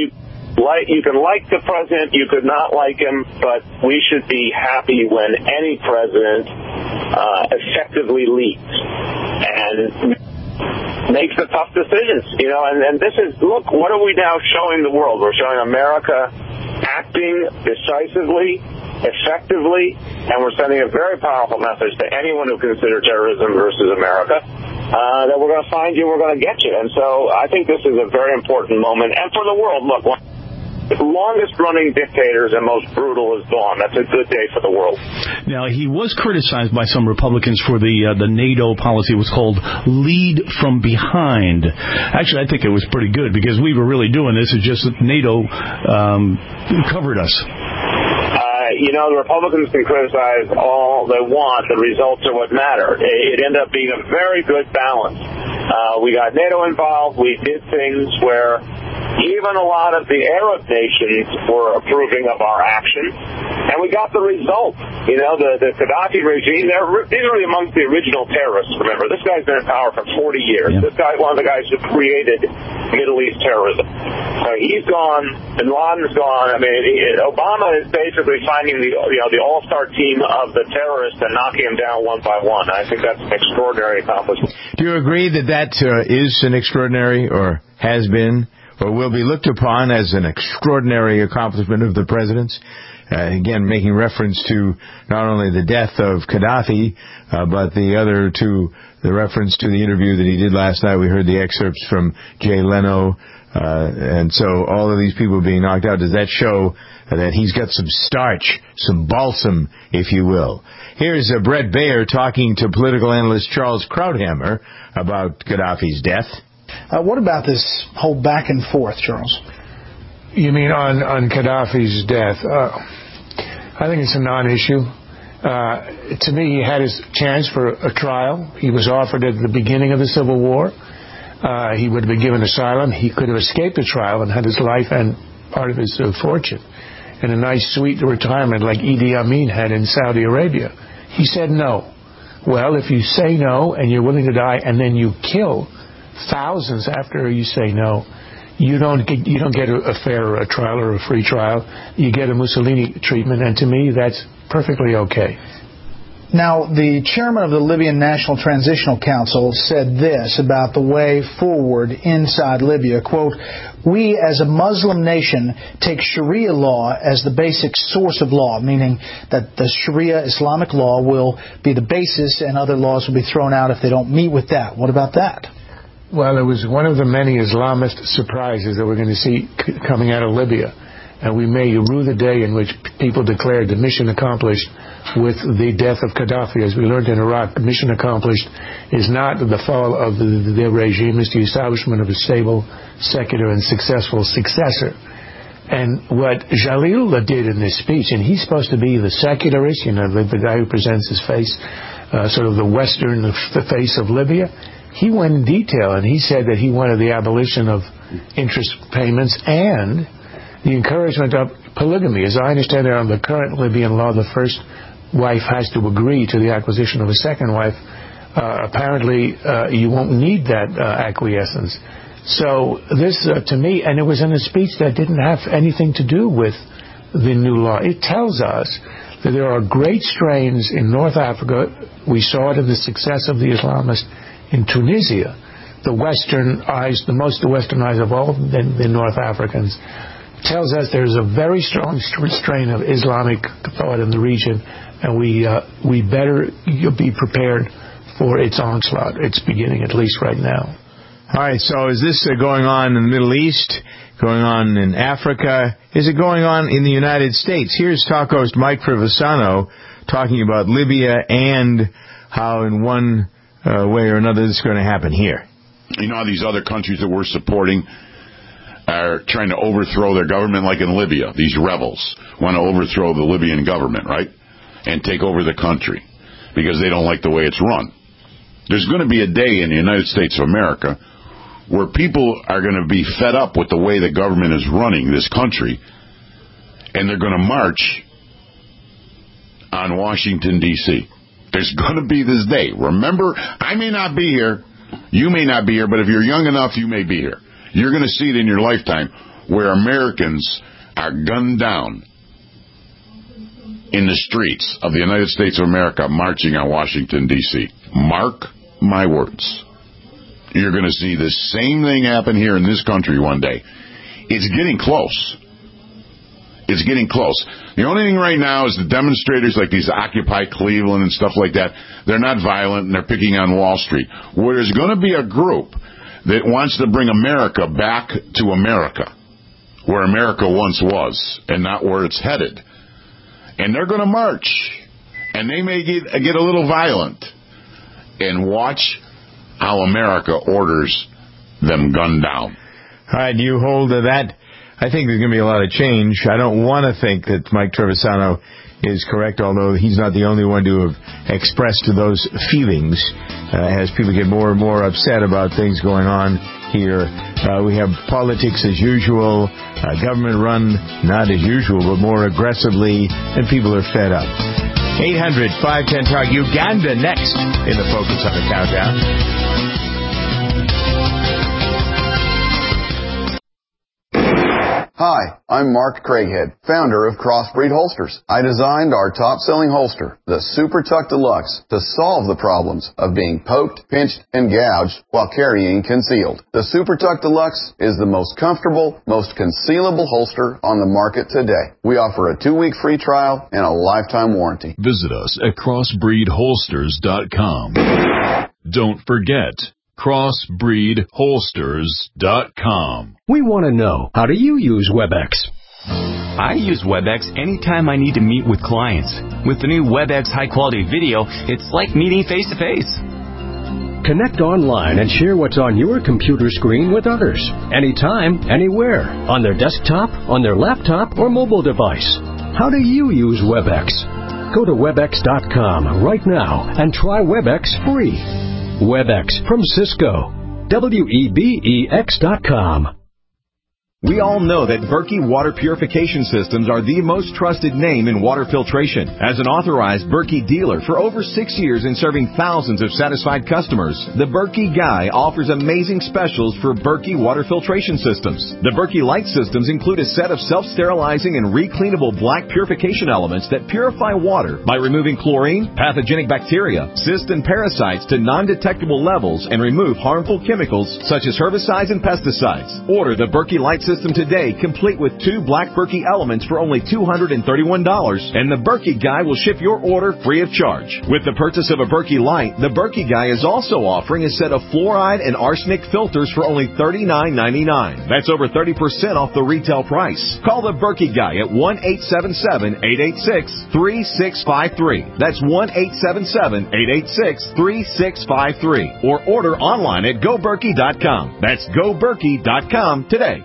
[SPEAKER 26] can like the president, you could not like him, but we should be happy when any president effectively leads and makes the tough decisions. And this is, look, what are we now showing the world? We're showing America acting decisively, effectively, and we're sending a very powerful message to anyone who considers terrorism versus America that we're going to find you, we're going to get you. And so I think this is a very important moment. And for the world, look, the longest-running dictators and most brutal is gone. That's a good day for the world.
[SPEAKER 31] Now, he was criticized by some Republicans for the NATO policy. It was called Lead from Behind. Actually, I think it was pretty good because we were really doing this. It's just that NATO covered us.
[SPEAKER 26] The Republicans can criticize all they want. The results are what matter. It ended up being a very good balance. We got NATO involved. We did things where even a lot of the Arab nations were approving of our action, and we got the results. The Gaddafi regime, these are amongst the original terrorists, remember. This guy's been in power for 40 years. Yeah. This guy's one of the guys who created Middle East terrorism. So he's gone, Bin Laden's gone. I mean, Obama is basically finding the all-star team of the terrorists and knocking them down one by one. I think that's an extraordinary accomplishment.
[SPEAKER 5] Do you agree that is an extraordinary, or has been, or will be looked upon as an extraordinary accomplishment of the president's? Again, making reference to not only the death of Gaddafi, but the reference to the interview that he did last night. We heard the excerpts from Jay Leno, and so all of these people being knocked out. Does that show that he's got some starch, some balsam, if you will? Here's Brett Baer talking to political analyst Charles Krauthammer about Gaddafi's death.
[SPEAKER 10] What about this whole back and forth, Charles?
[SPEAKER 11] You mean on Gaddafi's death? I think it's a non-issue. To me, he had his chance for a trial. He was offered at the beginning of the Civil War. He would have been given asylum. He could have escaped the trial and had his life and part of his fortune in a nice, sweet retirement like Idi Amin had in Saudi Arabia. He said no. Well, if you say no and you're willing to die and then you kill thousands after you say no, you don't get a fair trial or a free trial. You get a Mussolini treatment, and to me, that's perfectly okay.
[SPEAKER 10] Now, the chairman of the Libyan National Transitional Council said this about the way forward inside Libya, quote, "We as a Muslim nation take Sharia law as the basic source of law," meaning that the Sharia Islamic law will be the basis and other laws will be thrown out if they don't meet with that. What about that?
[SPEAKER 11] Well, it was one of the many Islamist surprises that we're going to see coming out of Libya. And we may rue the day in which people declared the mission accomplished with the death of Gaddafi. As we learned in Iraq, the mission accomplished is not the fall of the regime, it's the establishment of a stable, secular, and successful successor. And what Jalil did in this speech, and he's supposed to be the secularist, the guy who presents his face, sort of the Western, the face of Libya, he went in detail, and he said that he wanted the abolition of interest payments and the encouragement of polygamy. As I understand it, under the current Libyan law, the first wife has to agree to the acquisition of a second wife. Apparently, you won't need that acquiescence. So this, to me, and it was in a speech that didn't have anything to do with the new law. It tells us that there are great strains in North Africa. We saw it in the success of the Islamists in Tunisia. The westernized of all the North Africans. Tells us there's a very strong strain of Islamic thought in the region, and we better be prepared for its onslaught. It's beginning, at least right now.
[SPEAKER 5] All right, so is this going on in the Middle East, going on in Africa? Is it going on in the United States? Here's talk host Mike Privisano talking about Libya and how in one way or another this is going to happen here.
[SPEAKER 12] You know how these other countries that we're supporting are trying to overthrow their government, like in Libya. These rebels want to overthrow the Libyan government, right? And take over the country because they don't like the way it's run. There's going to be a day in the United States of America where people are going to be fed up with the way the government is running this country, and they're going to march on Washington, D.C. There's going to be this day. Remember, I may not be here, you may not be here, but if you're young enough, you may be here. You're going to see it in your lifetime where Americans are gunned down in the streets of the United States of America marching on Washington, D.C. Mark my words. You're going to see the same thing happen here in this country one day. It's getting close. It's getting close. The only thing right now is the demonstrators like these Occupy Cleveland and stuff like that, they're not violent and they're picking on Wall Street. Where there's going to be a group that wants to bring America back to America, where America once was, and not where it's headed. And they're going to march, and they may get a little violent. And watch how America orders them gunned down.
[SPEAKER 5] All right, you hold that I think there's going to be a lot of change. I don't want to think that Mike Trevisano is correct, although he's not the only one to have expressed those feelings as people get more and more upset about things going on here. We have politics as usual, government run not as usual, but more aggressively, and people are fed up. 800-510-TALK. Uganda next in the Focus on the Countdown.
[SPEAKER 2] Hi, I'm Mark Craighead, founder of Crossbreed Holsters. I designed our top-selling holster, the Super Tuck Deluxe, to solve the problems of being poked, pinched, and gouged while carrying concealed. The Super Tuck Deluxe is the most comfortable, most concealable holster on the market today. We offer a 2-week free trial and a lifetime warranty.
[SPEAKER 8] Visit us at crossbreedholsters.com. Don't forget, crossbreedholsters.com.
[SPEAKER 13] We want to know, how do you use WebEx?
[SPEAKER 14] I use WebEx anytime I need to meet with clients. With the new WebEx high-quality video, it's like meeting face-to-face.
[SPEAKER 13] Connect online and share what's on your computer screen with others, anytime, anywhere, on their desktop, on their laptop, or mobile device. How do you use WebEx? Go to WebEx.com right now and try WebEx free. WebEx from Cisco. WEBEX.com.
[SPEAKER 15] We all know that Berkey Water Purification Systems are the most trusted name in water filtration. As an authorized Berkey dealer for over 6 years and serving thousands of satisfied customers, the Berkey Guy offers amazing specials for Berkey Water Filtration Systems. The Berkey Light Systems include a set of self-sterilizing and recleanable black purification elements that purify water by removing chlorine, pathogenic bacteria, cysts, and parasites to non-detectable levels and remove harmful chemicals such as herbicides and pesticides. Order the Berkey Light System today, complete with 2 black Berkey elements for only $231, and the Berkey Guy will ship your order free of charge. With the purchase of a Berkey Light, the Berkey Guy is also offering a set of fluoride and arsenic filters for only $39.99. That's over 30% off the retail price. Call the Berkey Guy at 1-877-886-3653. That's 1-877-886-3653. Or order online at GoBerkey.com. That's GoBerkey.com today.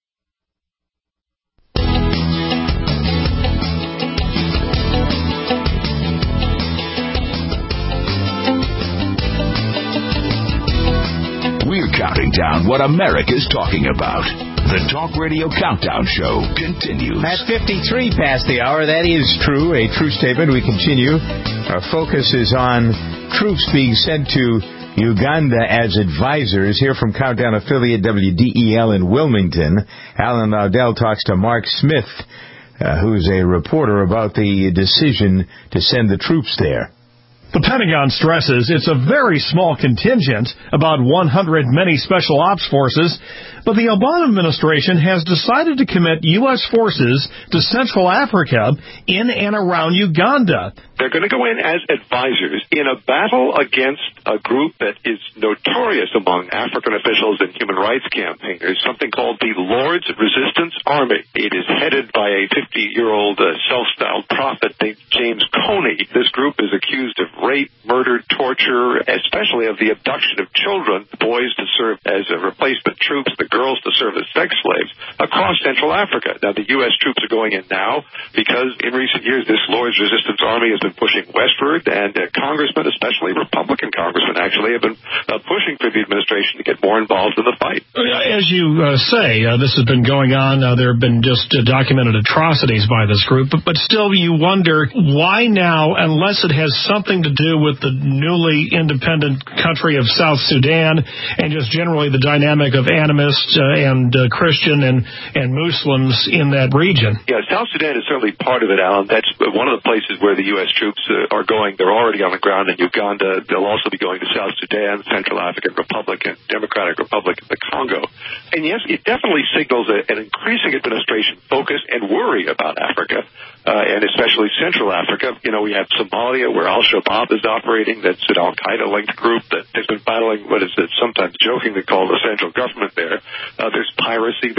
[SPEAKER 18] We're counting down what America's talking about. The Talk Radio Countdown Show continues.
[SPEAKER 5] At 53 past the hour, that is true, a true statement. We continue. Our focus is on troops being sent to Uganda as advisors. Here from Countdown affiliate WDEL in Wilmington, Alan Laudel talks to Mark Smith, who's a reporter, about the decision to send the troops there.
[SPEAKER 19] The Pentagon stresses it's a very small contingent, about 100 many special ops forces, but the Obama administration has decided to commit U.S. forces to Central Africa in and around Uganda.
[SPEAKER 20] They're going to go in as advisors in a battle against a group that is notorious among African officials and human rights campaigners, something called the Lord's Resistance Army. It is headed by a 50-year-old self-styled prophet named James Coney. This group is accused of rape, murder, torture, especially of the abduction of children, boys to serve as replacement troops, the girls to serve as sex slaves, across Central Africa. Now, the U.S. troops are going in now because in recent years this Lord's Resistance Army has been pushing westward, and congressmen, especially Republican congressmen, actually have been pushing for the administration to get more involved in the fight.
[SPEAKER 19] As you say, this has been going on. There have been just documented atrocities by this group, but still you wonder why now, unless it has something to do with the newly independent country of South Sudan and just generally the dynamic of animists and Christian and Muslims in that region.
[SPEAKER 20] Yeah, South Sudan is certainly part of it, Alan. That's one of the places where the U.S. troops are going. They're already on the ground in Uganda. They'll also be going to South Sudan, Central African Republic, and Democratic Republic of the Congo. And yes, it definitely signals an increasing administration focus and worry about Africa, and especially Central Africa. You know, we have Somalia, where Al-Shabaab is operating. That's an Al-Qaeda-linked group that has been battling what is sometimes jokingly called the central government there. There's piracy, there's terrorism.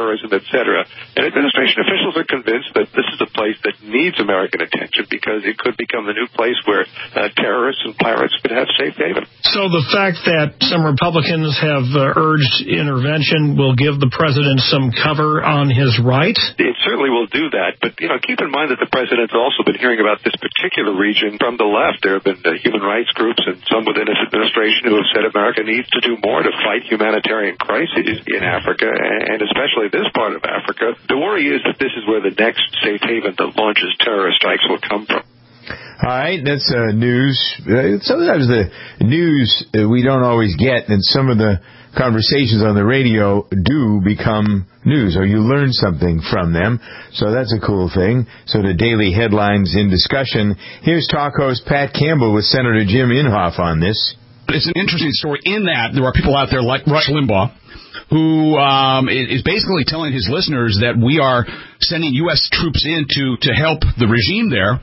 [SPEAKER 20] terrorism, etc. And administration officials are convinced that this is a place that needs American attention because it could become the new place where terrorists and pirates could have safe haven.
[SPEAKER 19] So the fact that some Republicans have urged intervention will give the president some cover on his right?
[SPEAKER 20] It certainly will do that, but keep in mind that the president's also been hearing about this particular region from the left. There have been human rights groups and some within his administration who have said America needs to do more to fight humanitarian crises in Africa, and especially this part of Africa. The worry is that this is where the next safe haven that launches terrorist strikes will come from.
[SPEAKER 5] All right, that's news. Sometimes the news we don't always get, and some of the conversations on the radio do become news, or you learn something from them. So that's a cool thing. So the daily headlines in discussion. Here's talk host Pat Campbell with Senator Jim Inhofe on this.
[SPEAKER 1] It's an interesting story in that there are people out there like Rush Limbaugh who is basically telling his listeners that we are sending U.S. troops in to help the regime there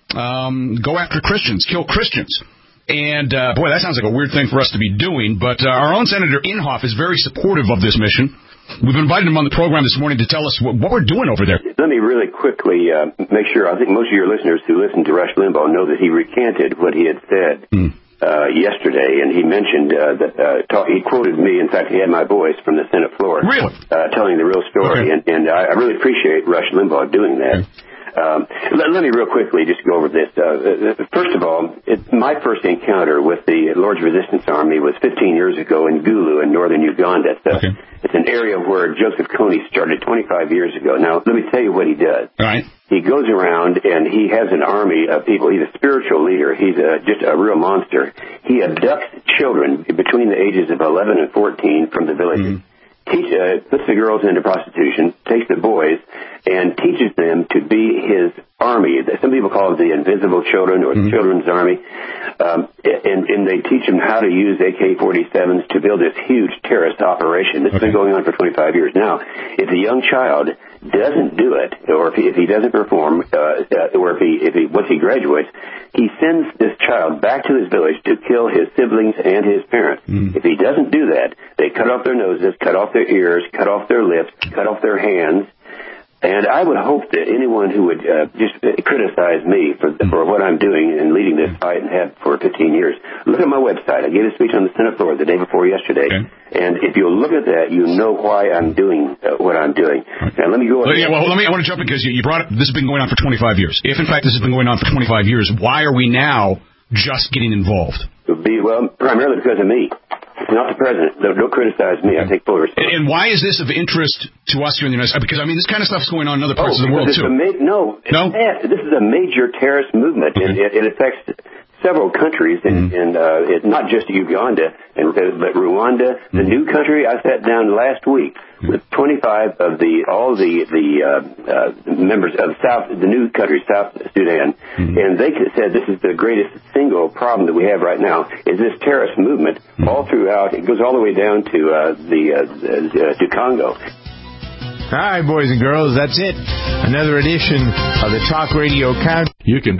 [SPEAKER 1] go after Christians, kill Christians. And, boy, that sounds like a weird thing for us to be doing, but our own Senator Inhofe is very supportive of this mission. We've invited him on the program this morning to tell us what we're doing over there.
[SPEAKER 3] Let me really quickly make sure. I think most of your listeners who listen to Rush Limbaugh know that he recanted what he had said yesterday, and he mentioned he quoted me. In fact, he had my voice from the Senate floor.
[SPEAKER 1] Really?
[SPEAKER 3] Telling the real story, okay. and I really appreciate Rush Limbaugh doing that. Okay. Let me real quickly just go over this. First of all, my first encounter with the Lord's Resistance Army was 15 years ago in Gulu in northern Uganda. It's an area where Joseph Kony started 25 years ago. Now, let me tell you what he does.
[SPEAKER 1] All right.
[SPEAKER 3] He goes around and he has an army of people. He's a spiritual leader. He's just a real monster. He abducts children between the ages of 11 and 14 from the villages. Puts the girls into prostitution, takes the boys, and teaches them to be his army. Some people call it the invisible children or the children's army. And they teach them how to use AK-47s to build this huge terrorist operation that's been going on for 25 years. Now, if a young child doesn't do it, or if he doesn't perform, or if he once he graduates, he sends this child back to his village to kill his siblings and his parents. If he doesn't do that, they cut off their noses, cut off their ears, cut off their lips, cut off their hands. And I would hope that anyone who would just criticize me for what I'm doing and leading this fight and have for 15 years, look at my website. I gave a speech on the Senate floor the day before yesterday. Okay. And if you'll look at that, you know why I'm doing what I'm doing. Now, let me go on.
[SPEAKER 1] I want to jump in because you brought up this has been going on for 25 years. If, in fact, this has been going on for 25 years, why are we now just getting involved?
[SPEAKER 3] Well, primarily because of me. Not the president. Don't criticize me. I take full responsibility.
[SPEAKER 1] And why is this of interest to us here in the United States? Because, I mean, this kind of stuff is going on in other parts of the world, too.
[SPEAKER 3] No. This is a major terrorist movement. Okay. It affects several countries, and not just Uganda, but Rwanda, the new country. I sat down last week with 25 of all the members of the new country, South Sudan, and they said this is the greatest single problem that we have right now is this terrorist movement all throughout. It goes all the way down to Congo.
[SPEAKER 5] All right, boys and girls, that's it. Another edition of the Talk Radio Countdown.
[SPEAKER 1] You can